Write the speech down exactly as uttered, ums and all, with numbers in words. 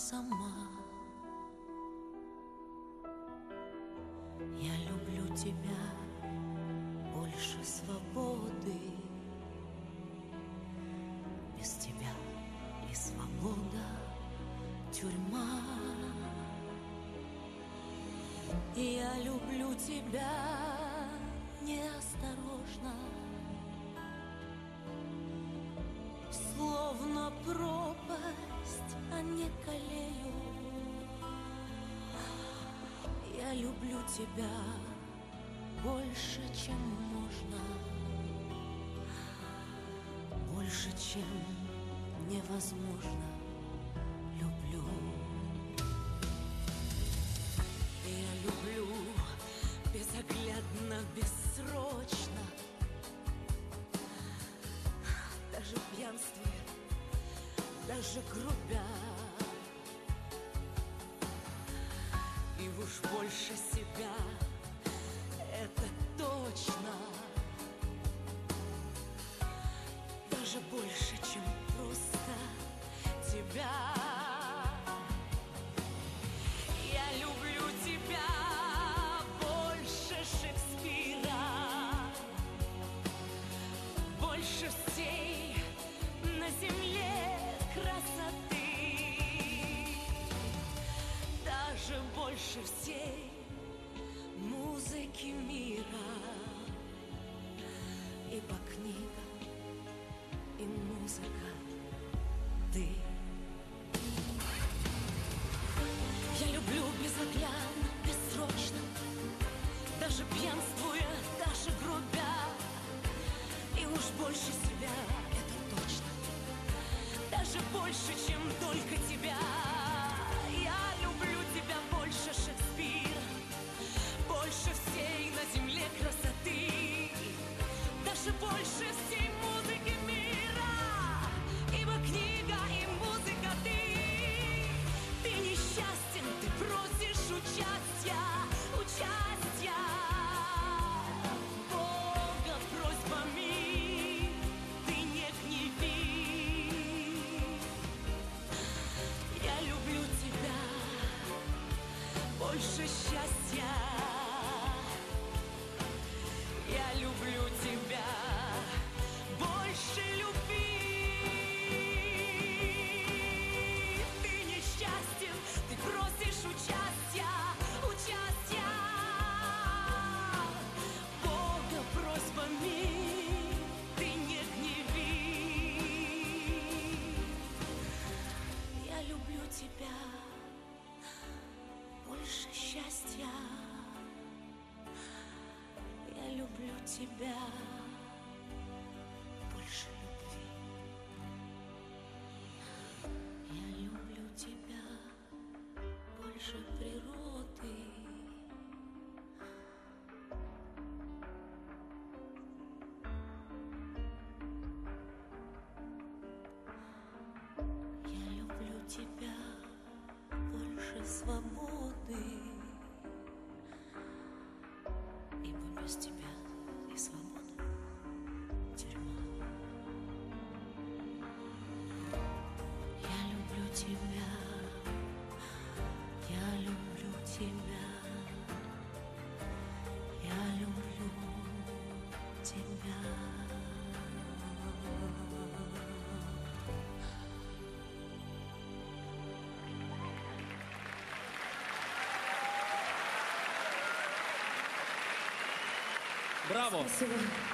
сама. Я люблю тебя больше свободы. Без тебя и свобода тюрьма. Я люблю тебя неосторожно, словно пропасть, а не колею. Я люблю тебя больше, чем можно, больше, чем невозможно. Люблю. Я люблю безоглядно, бессрочно, даже пьянствуя, даже грубя. И уж больше себя, это точно, даже больше, чем просто тебя. Я люблю тебя больше Шекспира, больше всей на земле красоты, даже больше всей музыки мира. Ибо книга и музыка — ты. Я люблю безоглядно, бессрочно, даже пьянствуя, даже грубя. И уж больше себя, это точно, даже больше, чем только тебя. Я люблю тебя больше Шекспира, больше всей на земле красоты, даже больше всей музыки мира. Ибо книга и музыка — ты. Ты несчастен, ты просишь участия, участия. Бога просьбами ты не гневи. Я люблю тебя больше счастья. Я люблю тебя больше любви. Ты несчастен, ты просишь участия, участия. Бога просьбами ты не гневи. Я люблю тебя больше счастья. Я люблю тебя больше любви. Я люблю тебя больше природы. Я люблю тебя больше свободы. Ибо без тебя и свобода тюрьма. Я люблю тебя, я люблю тебя, я люблю тебя. Браво! Спасибо.